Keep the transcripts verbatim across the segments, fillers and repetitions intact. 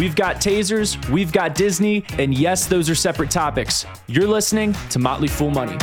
We've got tasers, we've got Disney, and yes, those are separate topics. You're listening to Motley Fool Money.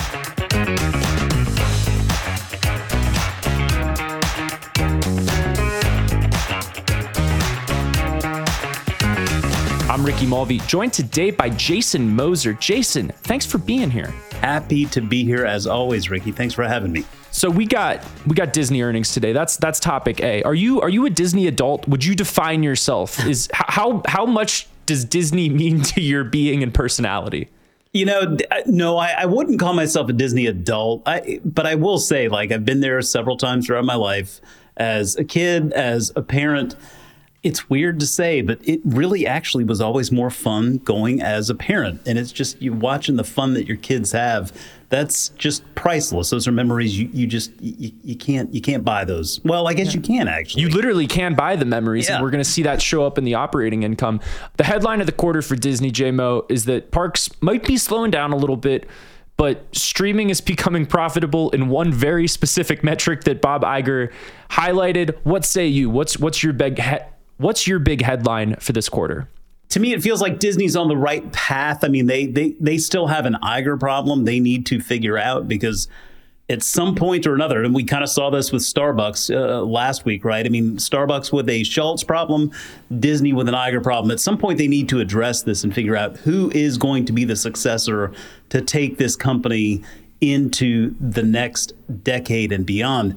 I'm Ricky Mulvey, joined today by Jason Moser. Jason, thanks for being here. Happy to be here as always, Ricky. Thanks for having me. So we got we got Disney earnings today. That's that's topic A. Are you are you a Disney adult? Would you define yourself? Is how how much does Disney mean to your being and personality? You know, no, I, I wouldn't call myself a Disney adult, I, but I will say, like, I've been there several times throughout my life as a kid, as a parent. It's weird to say, but it really actually was always more fun going as a parent. And it's just you watching the fun that your kids have. That's just priceless. Those are memories you, you just you, you can't you can't buy those. Well, I guess yeah. you can actually. You literally can buy the memories, yeah. and we're going to see that show up in the operating income. The headline of the quarter for Disney, J-Mo, is that parks might be slowing down a little bit, but streaming is becoming profitable in one very specific metric that Bob Iger highlighted. What say you? What's what's your big he- what's your big headline for this quarter? To me, it feels like Disney's on the right path. I mean, they they they still have an Iger problem they need to figure out, because at some point or another, and we kind of saw this with Starbucks uh, last week, right? I mean, Starbucks with a Schultz problem, Disney with an Iger problem. At some point, they need to address this and figure out who is going to be the successor to take this company into the next decade and beyond.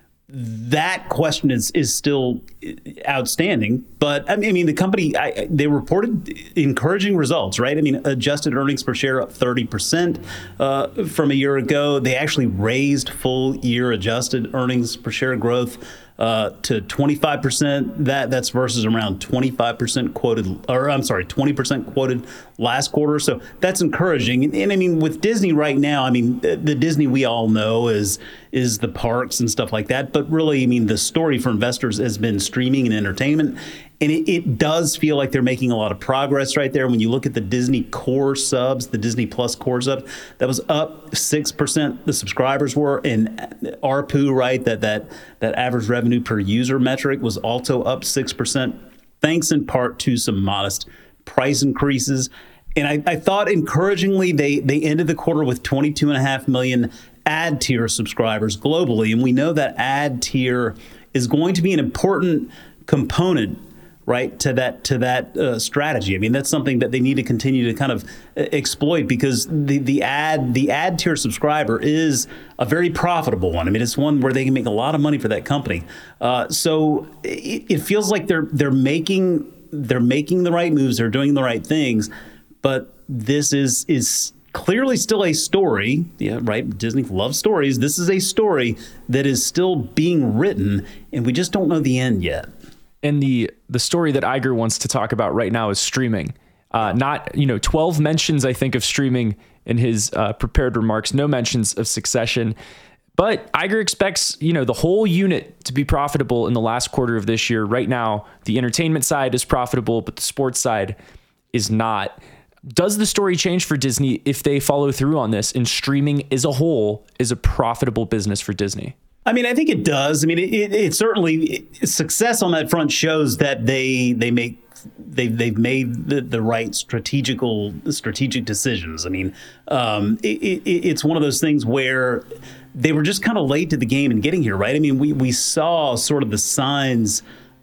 That question is is still outstanding, but I mean, I mean the company, I, they reported encouraging results, right? I mean, adjusted earnings per share up thirty percent uh, from a year ago. They actually raised full year adjusted earnings per share growth uh, to twenty-five percent. That that's versus around twenty-five percent quoted, or I'm sorry, twenty percent quoted last quarter. So that's encouraging. And, and I mean, with Disney right now, I mean, the, the Disney we all know is is the parks and stuff like that. But really, I mean, the story for investors has been streaming and entertainment. And it, it does feel like they're making a lot of progress right there. When you look at the Disney core subs, the Disney Plus core subs, that was up six percent. The subscribers were, and A R P U, right, that that that average revenue per user metric was also up six percent, thanks in part to some modest price increases. And I, I thought encouragingly, they they ended the quarter with twenty-two and a half million ad tier subscribers globally. And we know that ad tier is going to be an important component, right, to that to that uh, strategy. I mean, that's something that they need to continue to kind of exploit, because the the ad the ad tier subscriber is a very profitable one. I mean, it's one where they can make a lot of money for that company. Uh, so it, it feels like they're they're making they're making the right moves. They're doing the right things. But this is is clearly still a story. Yeah, right. Disney loves stories. This is a story that is still being written, and we just don't know the end yet. And the the story that Iger wants to talk about right now is streaming. Uh, not, you know, twelve mentions, I think, of streaming in his uh, prepared remarks, no mentions of Succession. But Iger expects, you know, the whole unit to be profitable in the last quarter of this year. Right now, the entertainment side is profitable, but the sports side is not. Does the story change for Disney if they follow through on this and streaming as a whole is a profitable business for Disney? I mean, I think it does. I mean, it, it, it certainly it, success on that front shows that they they make they've they've made the, the right strategical strategic decisions. I mean, um, it, it, it's one of those things where they were just kind of late to the game in getting here, right? I mean, we we saw sort of the signs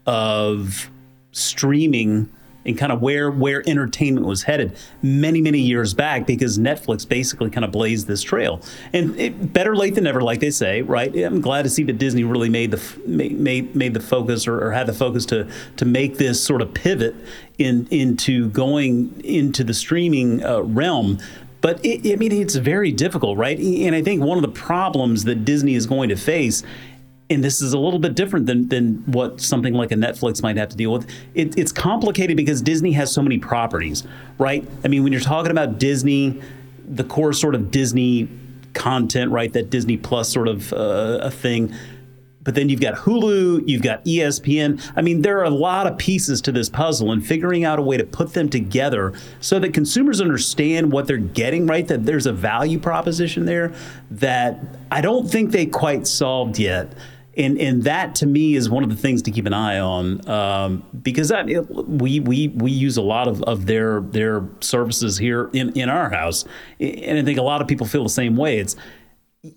of streaming and kind of where where entertainment was headed many, many years back, because Netflix basically kind of blazed this trail. And it, better late than never, like they say, right? I'm glad to see that Disney really made the made made the focus or, or had the focus to to make this sort of pivot in into going into the streaming uh, realm. But it, I mean, it's very difficult, right? And I think one of the problems that Disney is going to face, and this is a little bit different than than what something like a Netflix might have to deal with. It, it's complicated because Disney has so many properties, right? I mean, when you're talking about Disney, the core sort of Disney content, right? That Disney Plus sort of uh, a thing. But then you've got Hulu, you've got E S P N. I mean, there are a lot of pieces to this puzzle, and figuring out a way to put them together so that consumers understand what they're getting, right? That there's a value proposition there that I don't think they quite solved yet. And and that to me is one of the things to keep an eye on, um, because I, we we we use a lot of, of their their services here in, in our house, and I think a lot of people feel the same way. It's it,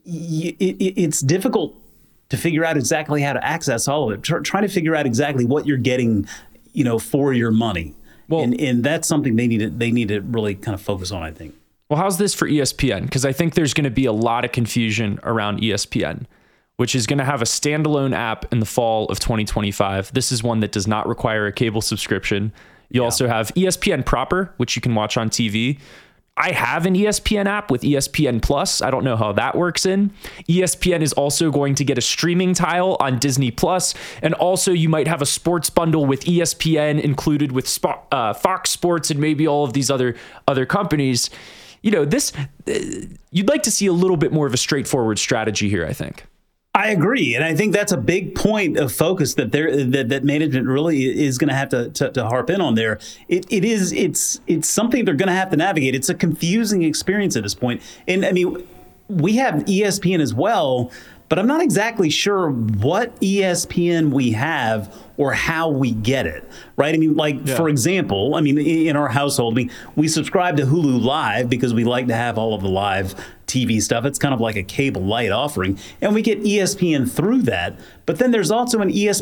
it's difficult to figure out exactly how to access all of it. Try, trying to figure out exactly what you're getting, you know, for your money. Well, and and that's something they need to they need to really kind of focus on, I think. Well, how's this for E S P N? Because I think there's going to be a lot of confusion around E S P N, which is going to have a standalone app in the fall of twenty twenty-five. This is one that does not require a cable subscription. You yeah. also have E S P N proper, which you can watch on T V. I have an E S P N app with E S P N Plus. I don't know how that works in. E S P N is also going to get a streaming tile on Disney Plus, and also you might have a sports bundle with E S P N included with Sp- uh, Fox Sports and maybe all of these other other companies. You know, this uh, you'd like to see a little bit more of a straightforward strategy here, I think. I agree, and I think that's a big point of focus that there that, that management really is going to have to, to to harp in on there. It it is it's it's something they're going to have to navigate. It's a confusing experience at this point, and I mean, we have E S P N as well, but I'm not exactly sure what E S P N we have or how we get it, right? I mean, like, yeah. for example, I mean, in our household, I mean, we subscribe to Hulu Live because we like to have all of the live T V stuff. It's kind of like a cable light offering, and we get E S P N through that. But then there's also an E S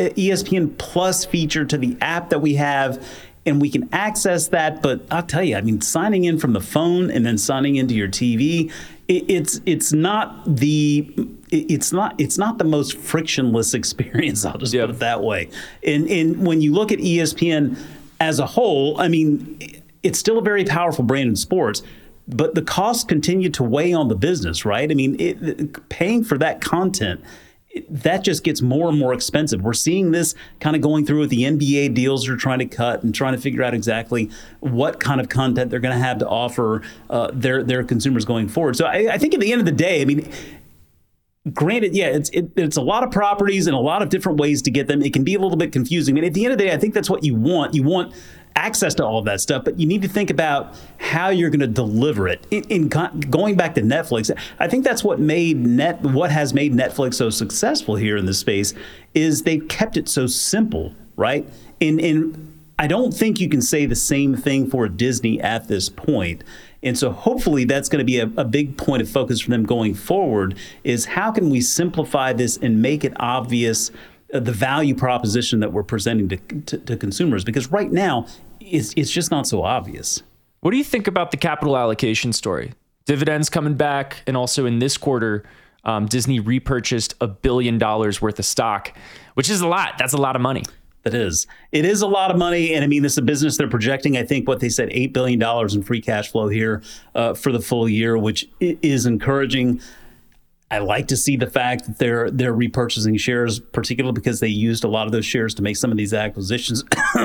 P N Plus feature to the app that we have, and we can access that. But I'll tell you, I mean, signing in from the phone and then signing into your T V, it, it's it's not the it's not it's not the most frictionless experience. I'll just yep. put it that way. And and when you look at E S P N as a whole, I mean, it's still a very powerful brand in sports, but the costs continue to weigh on the business, right? I mean, it, paying for that content, that just gets more and more expensive. We're seeing this kind of going through with the N B A deals they're trying to cut and trying to figure out exactly what kind of content they're going to have to offer uh, their their consumers going forward. So I, I think at the end of the day, I mean, granted, yeah, it's it, it's a lot of properties and a lot of different ways to get them. It can be a little bit confusing. I mean, at the end of the day, I think that's what you want. You want access to all of that stuff, but you need to think about how you're going to deliver it. In, in con- going back to Netflix, I think that's what made net what has made Netflix so successful here in this space is they've kept it so simple, right? And and I don't think you can say the same thing for Disney at this point. And so hopefully that's going to be a, a big point of focus for them going forward is how can we simplify this and make it obvious uh, the value proposition that we're presenting to, to, to consumers, because right now it's, it's just not so obvious. What do you think about the capital allocation story? Dividends coming back, and also in this quarter, um, Disney repurchased a billion dollars worth of stock, which is a lot. That's a lot of money. It is. It is a lot of money. And I mean, this is a business they're projecting, I think, what they said, eight billion dollars in free cash flow here uh, for the full year, which is encouraging. I like to see the fact that they're they're repurchasing shares, particularly because they used a lot of those shares to make some of these acquisitions.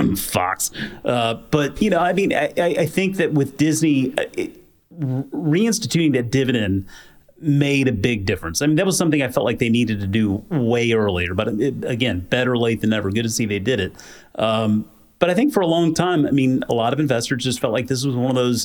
Fox. Uh, but, you know, I mean, I, I think that with Disney it, reinstituting that dividend made a big difference. I mean, that was something I felt like they needed to do way earlier. But it, again, better late than never. Good to see they did it. Um, but I think for a long time, I mean, a lot of investors just felt like this was one of those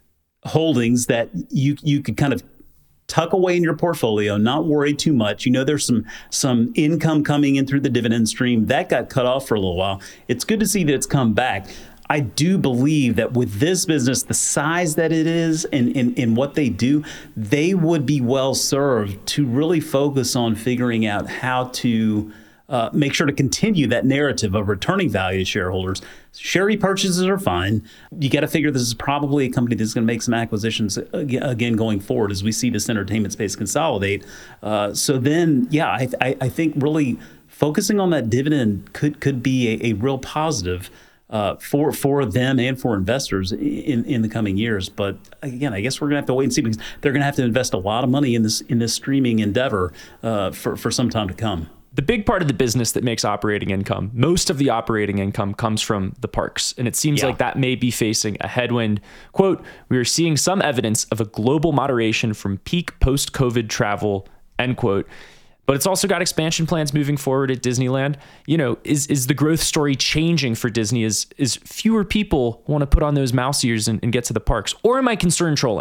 holdings that you you could kind of tuck away in your portfolio, not worry too much. You know, there's some some income coming in through the dividend stream. That got cut off for a little while. It's good to see that it's come back. I do believe that with this business, the size that it is and, and, and what they do, they would be well served to really focus on figuring out how to uh, make sure to continue that narrative of returning value to shareholders. Share repurchases are fine. You got to figure this is probably a company that's going to make some acquisitions again going forward as we see this entertainment space consolidate. Uh, so then, yeah, I, I, I think really focusing on that dividend could could be a, a real positive Uh, for for them and for investors in, in the coming years. But again, I guess we're going to have to wait and see, because they're going to have to invest a lot of money in this in this streaming endeavor uh, for, for some time to come. The big part of the business that makes operating income, most of the operating income comes from the parks. And it seems yeah. like that may be facing a headwind. Quote, "We are seeing some evidence of a global moderation from peak post-COVID travel," end quote. But it's also got expansion plans moving forward at Disneyland. You know, is is the growth story changing for Disney? Is is fewer people want to put on those mouse ears and, and get to the parks? Or am I concerned trolling?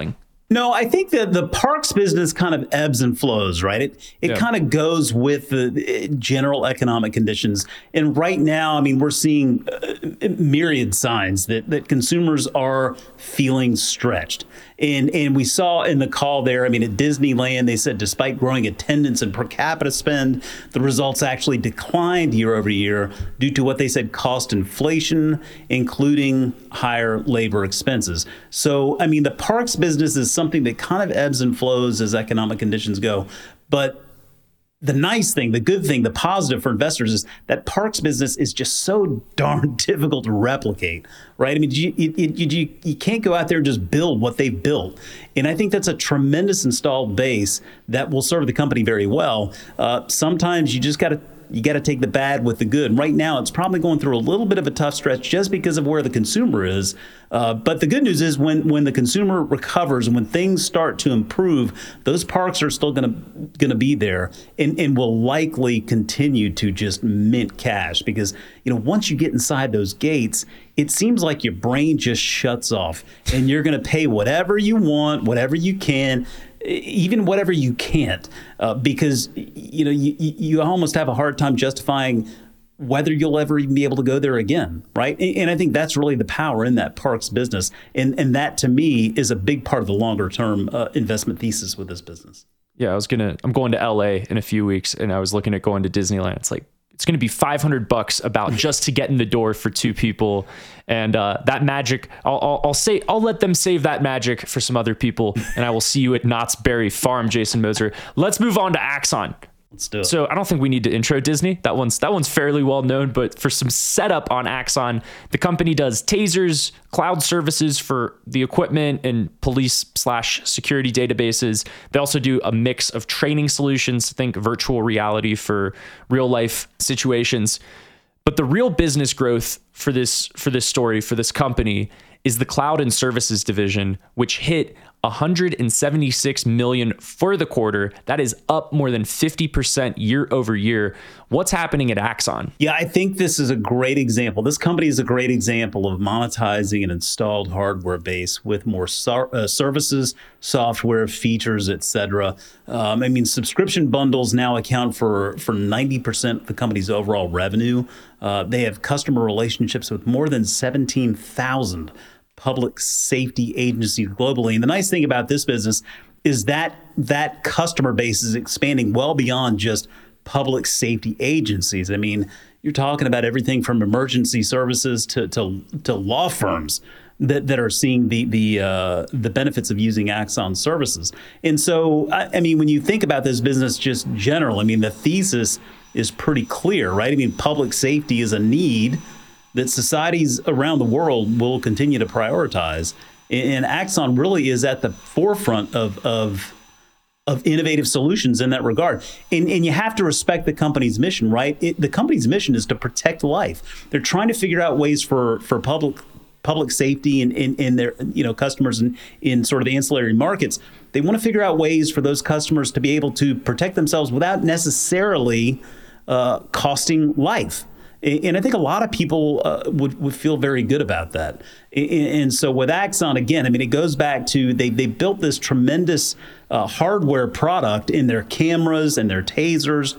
No, I think that the parks business kind of ebbs and flows, right? It it Yeah. kind of goes with the general economic conditions. And right now, I mean, we're seeing uh, myriad signs that that consumers are feeling stretched. And and we saw in the call there, I mean, at Disneyland, they said despite growing attendance and per capita spend, the results actually declined year over year due to what they said cost inflation, including higher labor expenses. So, I mean, the parks business is something that kind of ebbs and flows as economic conditions go. But the nice thing, the good thing, the positive for investors is that parks business is just so darn difficult to replicate, right? I mean, you, you, you, you can't go out there and just build what they've built. And I think that's a tremendous installed base that will serve the company very well. Uh, sometimes you just got to You got to take the bad with the good. And right now, it's probably going through a little bit of a tough stretch just because of where the consumer is. Uh, but the good news is when when the consumer recovers and when things start to improve, those parks are still going to going to be there and, and will likely continue to just mint cash because, you know, once you get inside those gates, it seems like your brain just shuts off and you're going to pay whatever you want, whatever you can, even whatever you can't, uh, because, you know, you, you almost have a hard time justifying whether you'll ever even be able to go there again, right? And, and I think that's really the power in that parks business. And, and that, to me, is a big part of the longer term uh, investment thesis with this business. Yeah, I was going to, I'm going to L A in a few weeks and I was looking at going to Disneyland. It's like, it's going to be five hundred bucks about just to get in the door for two people. And uh, that magic, I'll, I'll, I'll say, I'll let them save that magic for some other people. And I will see you at Knott's Berry Farm, Jason Moser. Let's move on to Axon. Let's do it. So I don't think we need to intro Disney. That one's that one's fairly well known, but for some setup on Axon, the company does tasers, cloud services for the equipment and police slash security databases. They also do a mix of training solutions, think virtual reality for real life situations. But the real business growth for this for this story, for this company, is the cloud and services division, which hit one hundred seventy-six million dollars for the quarter. That is up more than fifty percent year over year. What's happening at Axon? Yeah, I think this is a great example. This company is a great example of monetizing an installed hardware base with more so- uh, services, software, features, et cetera. Um, I mean, subscription bundles now account for, for ninety percent of the company's overall revenue. Uh, they have customer relationships with more than seventeen thousand public safety agencies globally. And the nice thing about this business is that that customer base is expanding well beyond just public safety agencies. I mean, you're talking about everything from emergency services to to, to law firms that, that are seeing the the uh, the benefits of using Axon services. And so, I, I mean, when you think about this business just general, I mean, the thesis is pretty clear, right? I mean, public safety is a need that societies around the world will continue to prioritize. And Axon really is at the forefront of, of, of innovative solutions in that regard. And, and you have to respect the company's mission, right? It, the company's mission is to protect life. They're trying to figure out ways for, for public public safety and in, in, in their you know customers in, in sort of the ancillary markets. They want to figure out ways for those customers to be able to protect themselves without necessarily uh, costing life. And I think a lot of people uh, would, would feel very good about that. And so with Axon, again, I mean, it goes back to they they built this tremendous uh, hardware product in their cameras and their tasers.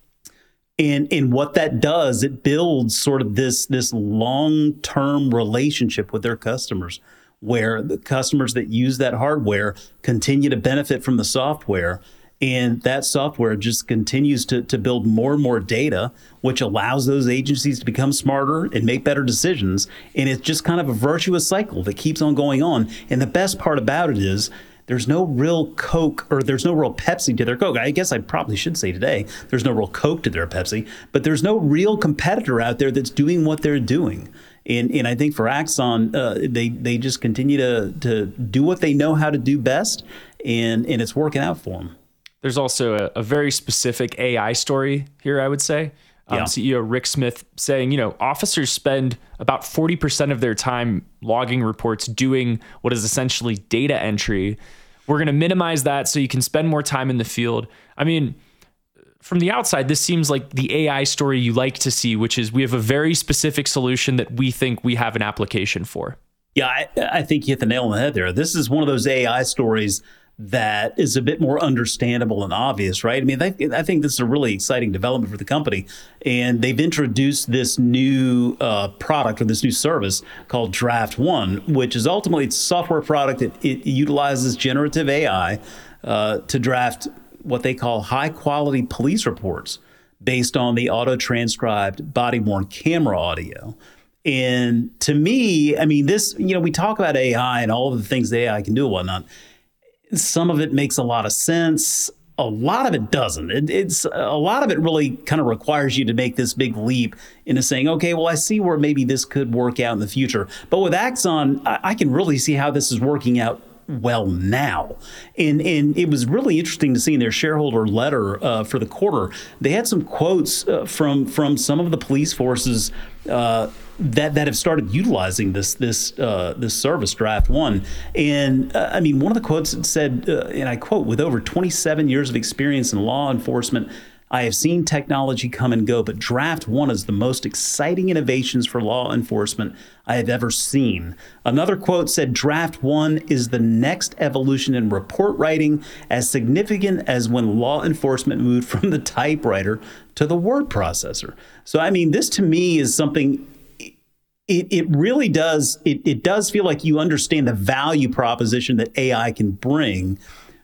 And, and what that does, it builds sort of this, this long-term relationship with their customers, where the customers that use that hardware continue to benefit from the software. And that software just continues to, to build more and more data, which allows those agencies to become smarter and make better decisions. And it's just kind of a virtuous cycle that keeps on going on. And the best part about it is there's no real Coke or there's no real Pepsi to their Coke. I guess I probably should say today, there's no real Coke to their Pepsi, but there's no real competitor out there that's doing what they're doing. And, and I think for Axon, uh, they they just continue to, to do what they know how to do best, and, and it's working out for them. There's also a, a very specific A I story here, I would say. Um, Yeah. C E O Rick Smith saying, you know, officers spend about forty percent of their time logging reports doing what is essentially data entry. We're going to minimize that so you can spend more time in the field. I mean, from the outside, this seems like the A I story you like to see, which is we have a very specific solution that we think we have an application for. Yeah, I, I think you hit the nail on the head there. This is one of those A I stories that is a bit more understandable and obvious, right? I mean, I, I think this is a really exciting development for the company. And they've introduced this new uh, product or this new service called Draft One, which is ultimately it's a software product. It, it utilizes generative A I uh, to draft what they call high quality police reports based on the auto-transcribed body-worn camera audio. And to me, I mean, this, you know, we talk about A I and all of the things the A I can do and whatnot. Some of it makes a lot of sense. A lot of it doesn't. It, it's a lot of it really kind of requires you to make this big leap into saying, okay, well, I see where maybe this could work out in the future. But with Axon, I, I can really see how this is working out well now. And and it was really interesting to see in their shareholder letter uh, for the quarter, they had some quotes uh, from from some of the police forces uh, that that have started utilizing this this uh, this service, Draft One. And uh, I mean, one of the quotes said, uh, and I quote, "With over twenty-seven years of experience in law enforcement, I have seen technology come and go, but Draft One is the most exciting innovations for law enforcement I have ever seen." Another quote said, "Draft One is the next evolution in report writing, as significant as when law enforcement moved from the typewriter to the word processor." So, I mean, this to me is something, it, it really does, it, it does feel like you understand the value proposition that A I can bring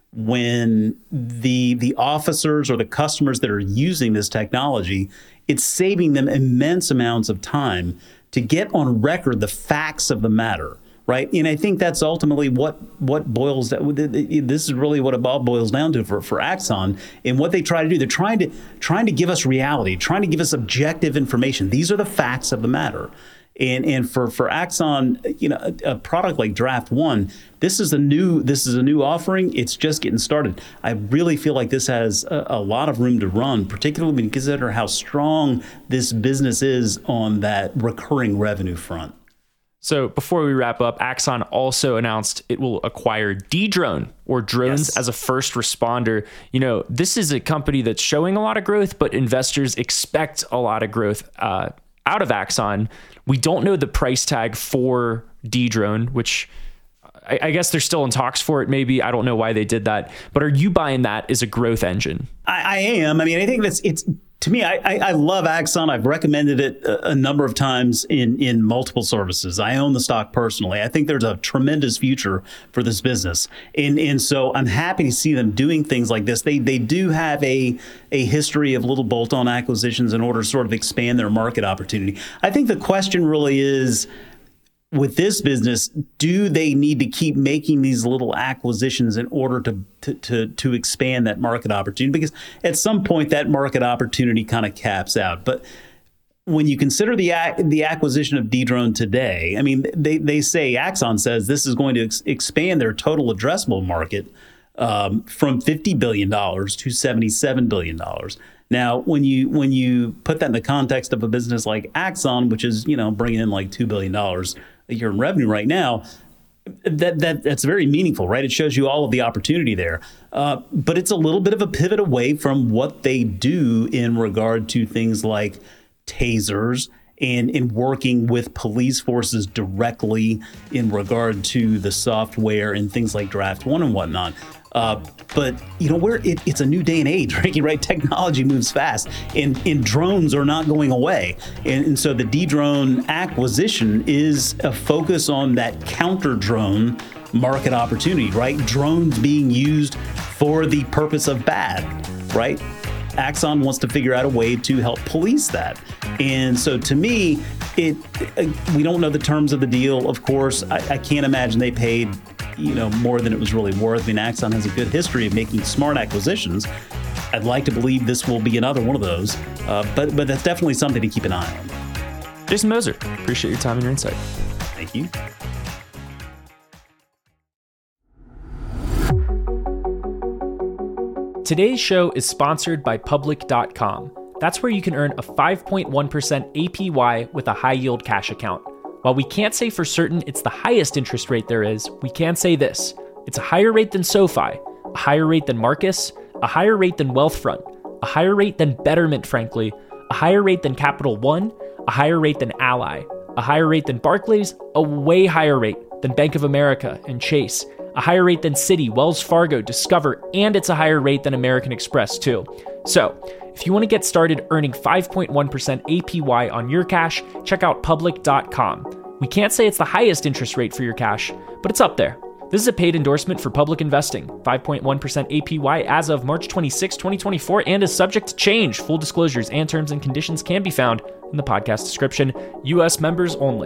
when the the officers or the customers that are using this technology, it's saving them immense amounts of time to get on record the facts of the matter, right? And I think that's ultimately what what boils down. This is really what it all boils down to for, for Axon and what they try to do. They're trying to trying to give us reality, trying to give us objective information. These are the facts of the matter. And and for, for Axon, you know, a, a product like Draft One, this is a new this is a new offering. It's just getting started. I really feel like this has a, a lot of room to run, particularly when you consider how strong this business is on that recurring revenue front. So before we wrap up, Axon also announced it will acquire Dedrone, or drones yes. as a first responder. You know, this is a company that's showing a lot of growth, but investors expect a lot of growth uh, out of Axon. We don't know the price tag for Dedrone, which I, I guess they're still in talks for it. Maybe I don't know why they did that. But are you buying that as a growth engine? I, I am. I mean, I think that's it's to me. I, I, I love Axon. I've recommended it a, a number of times in in multiple services. I own the stock personally. I think there's a tremendous future for this business, and and so I'm happy to see them doing things like this. They they do have a a history of little bolt-on acquisitions in order to sort of expand their market opportunity. I think the question really is, with this business, do they need to keep making these little acquisitions in order to to to, to expand that market opportunity? Because at some point that market opportunity kind of caps out. But when you consider the the acquisition of Dedrone today, I mean, they they say, Axon says this is going to ex- expand their total addressable market um, from fifty billion dollars to seventy-seven billion dollars. Now, when you when you put that in the context of a business like Axon, which is, you know, bringing in like two billion dollars a year in revenue right now, that that that's very meaningful, right? It shows you all of the opportunity there. Uh, but it's a little bit of a pivot away from what they do in regard to things like tasers and in working with police forces directly in regard to the software and things like Draft One and whatnot. Uh, but, you know, where it, it's a new day and age, right? right? Technology moves fast, and, and drones are not going away. And, and so the Dedrone acquisition is a focus on that counter drone market opportunity, right? Drones being used for the purpose of bad, right? Axon wants to figure out a way to help police that. And so to me, it we don't know the terms of the deal, of course. I, I can't imagine they paid, you know, more than it was really worth. I mean, Axon has a good history of making smart acquisitions. I'd like to believe this will be another one of those, uh, but but that's definitely something to keep an eye on. Jason Moser, appreciate your time and your insight. Thank you. Today's show is sponsored by Public dot com. That's where you can earn a five point one percent A P Y with a high-yield cash account. While we can't say for certain it's the highest interest rate there is, we can say this: it's a higher rate than SoFi, a higher rate than Marcus, a higher rate than Wealthfront, a higher rate than Betterment, frankly, a higher rate than Capital One, a higher rate than Ally, a higher rate than Barclays, a way higher rate than Bank of America and Chase, a higher rate than Citi, Wells Fargo, Discover, and it's a higher rate than American Express too. So, if you want to get started earning five point one percent A P Y on your cash, check out public dot com. We can't say it's the highest interest rate for your cash, but it's up there. This is a paid endorsement for public investing, five point one percent A P Y as of March twenty-sixth, twenty twenty-four, and is subject to change. Full disclosures and terms and conditions can be found in the podcast description. U S members only.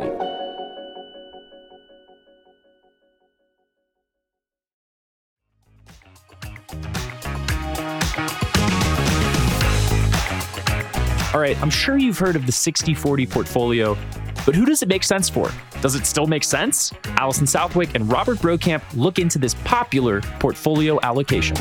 All right, I'm sure you've heard of the sixty forty portfolio, but who does it make sense for? Does it still make sense? Allison Southwick and Robert Brokamp look into this popular portfolio allocation.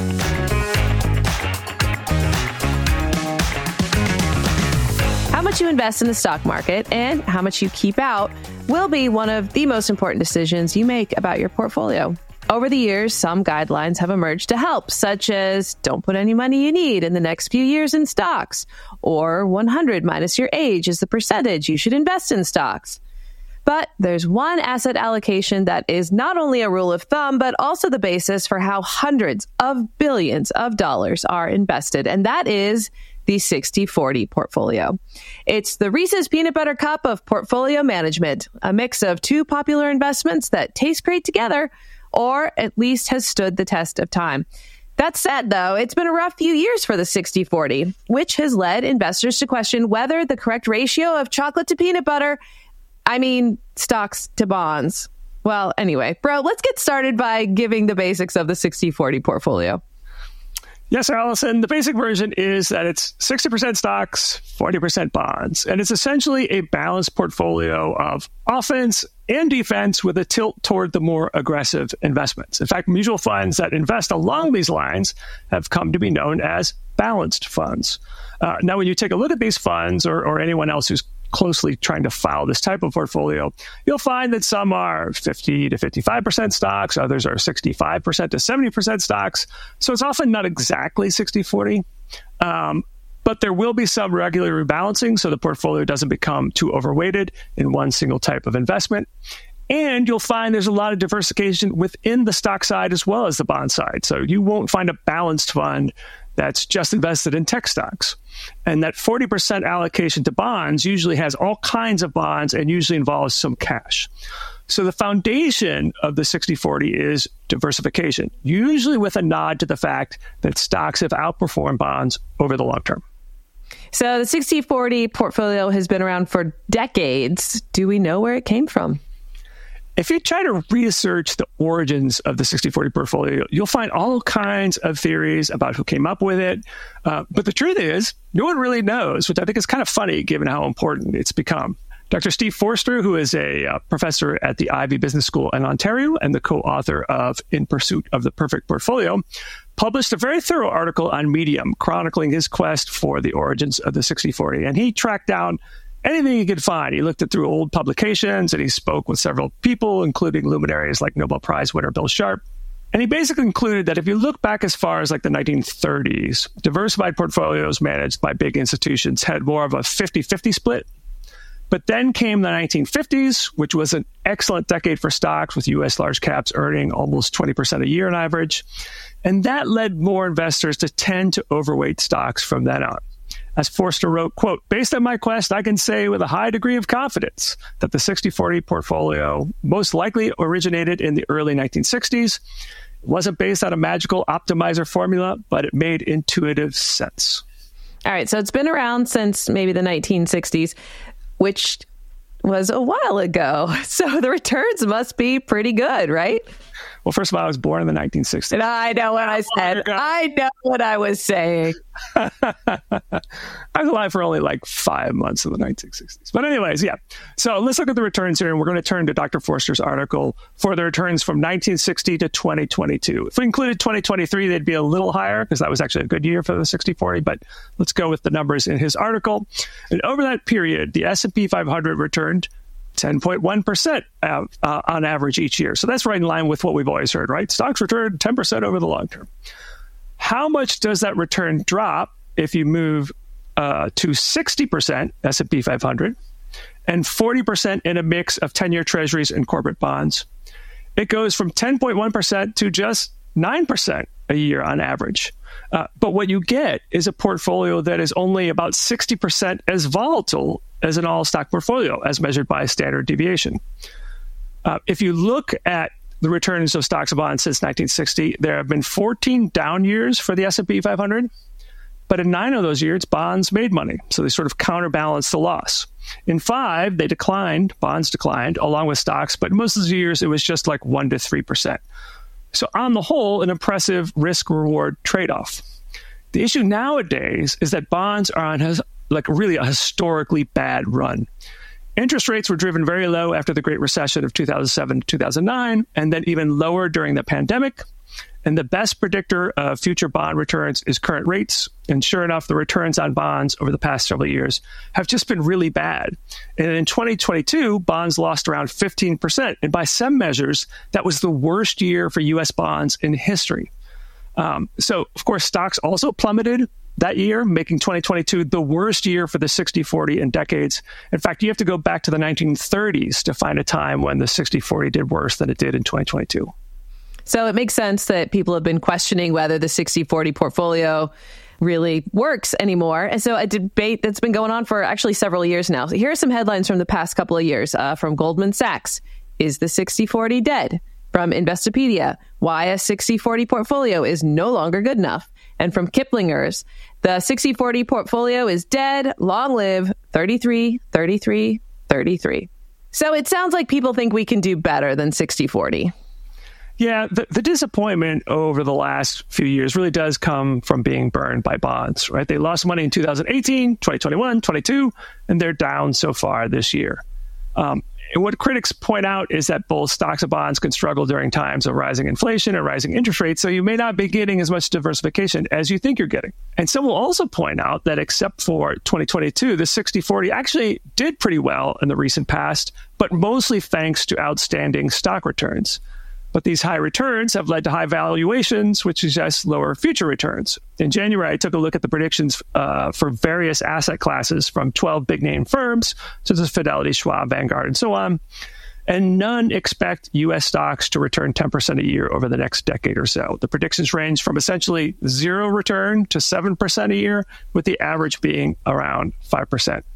How much you invest in the stock market and how much you keep out will be one of the most important decisions you make about your portfolio. Over the years, some guidelines have emerged to help, such as don't put any money you need in the next few years in stocks, or one hundred minus your age is the percentage you should invest in stocks. But there's one asset allocation that is not only a rule of thumb, but also the basis for how hundreds of billions of dollars are invested, and that is the sixty forty portfolio. It's the Reese's Peanut Butter Cup of portfolio management, a mix of two popular investments that taste great together, or at least has stood the test of time. That said, though, it's been a rough few years for the sixty forty, which has led investors to question whether the correct ratio of chocolate to peanut butter, I mean, stocks to bonds. Well, anyway, bro, let's get started by giving the basics of the sixty forty portfolio. Yes, Allison. The basic version is that it's sixty percent stocks, forty percent bonds. And it's essentially a balanced portfolio of offense and defense with a tilt toward the more aggressive investments. In fact, mutual funds that invest along these lines have come to be known as balanced funds. Uh, now, when you take a look at these funds or, or anyone else who's closely trying to file this type of portfolio, you'll find that some are fifty to fifty-five percent stocks, others are sixty-five percent to seventy percent stocks. So it's often not exactly sixty forty, um, but there will be some regular rebalancing so the portfolio doesn't become too overweighted in one single type of investment. And you'll find there's a lot of diversification within the stock side as well as the bond side. So you won't find a balanced fund that's just invested in tech stocks. And that forty percent allocation to bonds usually has all kinds of bonds and usually involves some cash. So the foundation of the sixty forty is diversification, usually with a nod to the fact that stocks have outperformed bonds over the long term. So the sixty forty portfolio has been around for decades. Do we know where it came from? If you try to research the origins of the sixty forty portfolio, you'll find all kinds of theories about who came up with it. Uh, but the truth is, no one really knows, which I think is kind of funny given how important it's become. Doctor Steve Forster, who is a uh, professor at the Ivey Business School in Ontario and the co-author of In Pursuit of the Perfect Portfolio, published a very thorough article on Medium chronicling his quest for the origins of the sixty forty. And he tracked down anything he could find. He looked at through old publications and he spoke with several people, including luminaries like Nobel Prize winner Bill Sharp. And he basically concluded that if you look back as far as like the nineteen thirties, diversified portfolios managed by big institutions had more of a fifty-fifty split. But then came the nineteen fifties, which was an excellent decade for stocks, with U S large caps earning almost twenty percent a year on average. And that led more investors to tend to overweight stocks from then on. As Forster wrote, quote, "Based on my quest, I can say with a high degree of confidence that the sixty forty portfolio most likely originated in the early nineteen sixties. It wasn't based on a magical optimizer formula, but it made intuitive sense." All right, so it's been around since maybe the nineteen sixties, which was a while ago. So the returns must be pretty good, right? Well, first of all, I was born in the nineteen sixties. And I know what I said. I know what I was saying. I was alive for only like five months in the nineteen sixties. But anyways, yeah. So let's look at the returns here, and we're going to turn to Doctor Forster's article for the returns from nineteen sixty to twenty twenty-two. If we included twenty twenty-three, they'd be a little higher because that was actually a good year for the sixty forty. But let's go with the numbers in his article. And over that period, the S and P five hundred returned ten point one percent uh, uh, on average each year. So that's right in line with what we've always heard, right? Stocks return ten percent over the long term. How much does that return drop if you move uh, to sixty percent S and P five hundred and forty percent in a mix of ten-year treasuries and corporate bonds? it goes from ten point one percent to just nine percent a year on average. Uh, but what you get is a portfolio that is only about sixty percent as volatile as an all-stock portfolio, as measured by standard deviation. Uh, if you look at the returns of stocks and bonds since nineteen sixty, there have been fourteen down years for the S and P five hundred, but in nine of those years, bonds made money, so they sort of counterbalance the loss. In five, they declined, bonds declined, along with stocks, but most of the years, it was just like one to three percent. So on the whole, an impressive risk-reward trade-off. The issue nowadays is that bonds are on his, like really a historically bad run. Interest rates were driven very low after the Great Recession of two thousand seven to two thousand nine, and then even lower during the pandemic. And the best predictor of future bond returns is current rates. And sure enough, the returns on bonds over the past several years have just been really bad. And in twenty twenty-two, bonds lost around fifteen percent. And by some measures, that was the worst year for U S bonds in history. Um, so, of course, stocks also plummeted that year, making twenty twenty-two the worst year for the sixty forty in decades. In fact, you have to go back to the nineteen thirties to find a time when the sixty forty did worse than it did in twenty twenty-two. So it makes sense that people have been questioning whether the sixty forty portfolio really works anymore. And so a debate that's been going on for actually several years now. So here are some headlines from the past couple of years uh, from Goldman Sachs. Is the sixty forty dead? From Investopedia, why a sixty forty portfolio is no longer good enough. And from Kiplinger's, the sixty forty portfolio is dead, long live, thirty-three, thirty-three, thirty-three. So it sounds like people think we can do better than sixty forty. Yeah, the, the disappointment over the last few years really does come from being burned by bonds, right? They lost money in two thousand eighteen, twenty twenty-one, twenty-two, and they're down so far this year. Um, and what critics point out is that both stocks and bonds can struggle during times of rising inflation and rising interest rates, so you may not be getting as much diversification as you think you're getting. And some will also point out that except for twenty twenty-two, the sixty forty actually did pretty well in the recent past, but mostly thanks to outstanding stock returns. But these high returns have led to high valuations, which suggests lower future returns. In January, I took a look at the predictions uh, for various asset classes from twelve big-name firms, such as Fidelity, Schwab, Vanguard, and so on. And none expect U S stocks to return ten percent a year over the next decade or so. The predictions range from essentially zero return to seven percent a year, with the average being around five percent.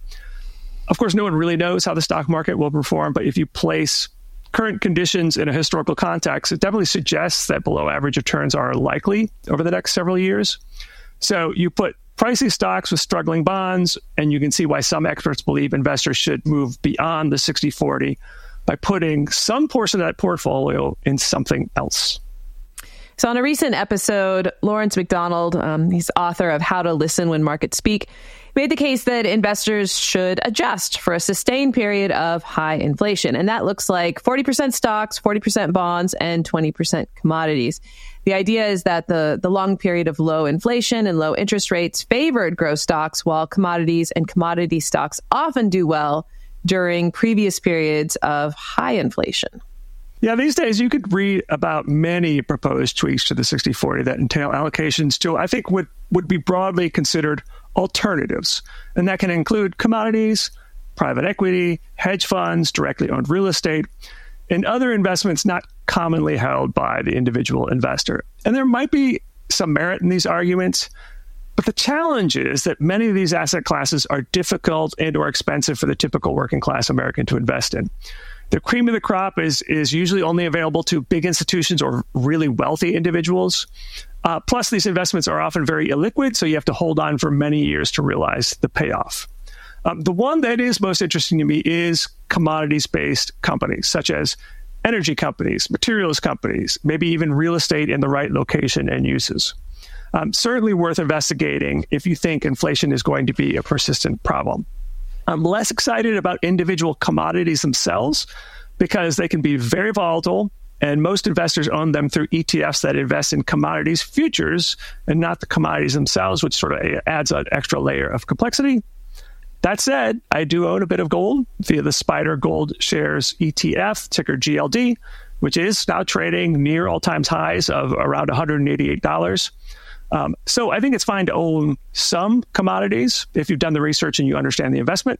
Of course, no one really knows how the stock market will perform, but if you place current conditions in a historical context, it definitely suggests that below average returns are likely over the next several years. So you put pricey stocks with struggling bonds, and you can see why some experts believe investors should move beyond the sixty forty by putting some portion of that portfolio in something else. So on a recent episode, Lawrence McDonald, um, he's author of How to Listen When Markets Speak, made the case that investors should adjust for a sustained period of high inflation. And that looks like forty percent stocks, forty percent bonds, and twenty percent commodities. The idea is that the, the long period of low inflation and low interest rates favored growth stocks, while commodities and commodity stocks often do well during previous periods of high inflation. Yeah, these days you could read about many proposed tweaks to the sixty forty that entail allocations to, I think, would, would be broadly considered alternatives. And that can include commodities, private equity, hedge funds, directly owned real estate, and other investments not commonly held by the individual investor. And there might be some merit in these arguments, but the challenge is that many of these asset classes are difficult and or expensive for the typical working class American to invest in. The cream of the crop is is usually only available to big institutions or really wealthy individuals. Uh, plus, these investments are often very illiquid, so you have to hold on for many years to realize the payoff. Um, the one that is most interesting to me is commodities-based companies, such as energy companies, materials companies, maybe even real estate in the right location and uses. Um, certainly worth investigating if you think inflation is going to be a persistent problem. I'm less excited about individual commodities themselves because they can be very volatile, and most investors own them through E T Fs that invest in commodities futures and not the commodities themselves, which sort of adds an extra layer of complexity. That said, I do own a bit of gold via the Spider Gold Shares E T F, ticker G L D, which is now trading near all-time highs of around one hundred eighty-eight dollars. Um, so I think it's fine to own some commodities if you've done the research and you understand the investment.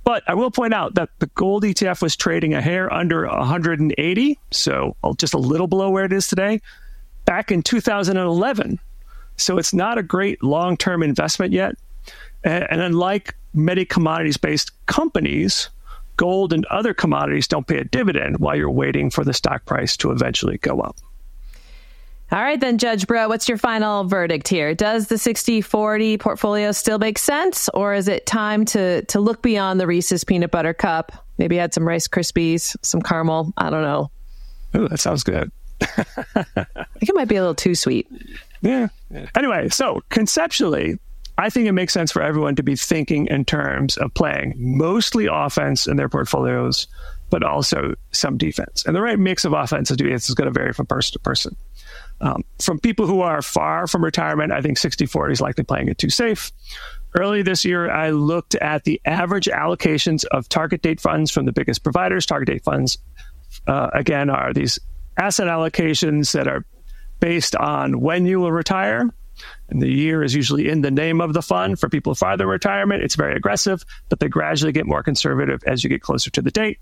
But I will point out that the gold E T F was trading a hair under one hundred eighty, so just a little below where it is today, back in two thousand eleven. So it's not a great long-term investment yet. And unlike many commodities-based companies, gold and other commodities don't pay a dividend while you're waiting for the stock price to eventually go up. All right, then, Judge Bro, what's your final verdict here? Does the sixty forty portfolio still make sense, or is it time to to look beyond the Reese's Peanut Butter Cup? Maybe add some Rice Krispies, some caramel. I don't know. Oh, that sounds good. I think it might be a little too sweet. Yeah. Anyway, so conceptually, I think it makes sense for everyone to be thinking in terms of playing mostly offense in their portfolios, but also some defense. And the right mix of offense and defense is going to vary from person to person. Um, from people who are far from retirement, I think sixty forty is likely playing it too safe. Early this year, I looked at the average allocations of target date funds from the biggest providers. Target date funds, uh, again, are these asset allocations that are based on when you will retire. And the year is usually in the name of the fund. For people farther retirement, it's very aggressive, but they gradually get more conservative as you get closer to the date.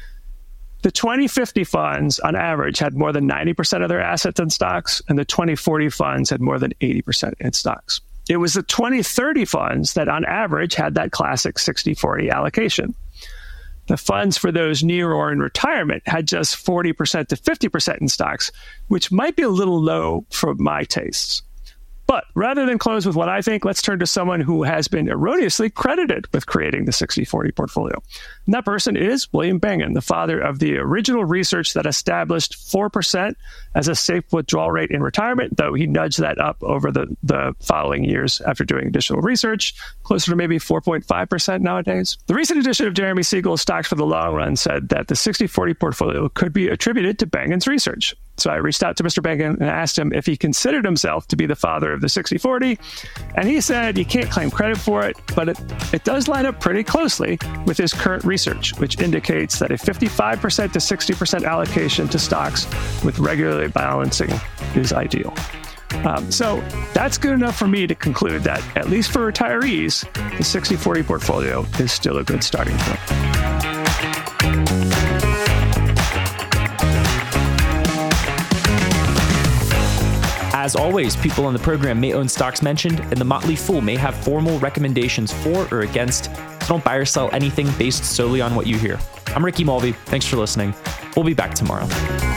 The twenty fifty funds, on average, had more than ninety percent of their assets in stocks, and the twenty forty funds had more than eighty percent in stocks. It was the twenty thirty funds that, on average, had that classic sixty forty allocation. The funds for those near or in retirement had just forty percent to fifty percent in stocks, which might be a little low for my tastes. But rather than close with what I think, let's turn to someone who has been erroneously credited with creating the sixty forty portfolio. And that person is William Bengen, the father of the original research that established four percent as a safe withdrawal rate in retirement, though he nudged that up over the, the following years after doing additional research, closer to maybe four point five percent nowadays. The recent edition of Jeremy Siegel's Stocks for the Long Run said that the sixty forty portfolio could be attributed to Bengen's research. So I reached out to Mister Bengen and asked him if he considered himself to be the father of the sixty forty, and he said you can't claim credit for it, but it, it does line up pretty closely with his current research, which indicates that a fifty-five percent to sixty percent allocation to stocks with regularly balancing is ideal. Um, so that's good enough for me to conclude that, at least for retirees, the sixty forty portfolio is still a good starting point. As always, people on the program may own stocks mentioned, and the Motley Fool may have formal recommendations for or against, so don't buy or sell anything based solely on what you hear. I'm Ricky Mulvey. Thanks for listening. We'll be back tomorrow.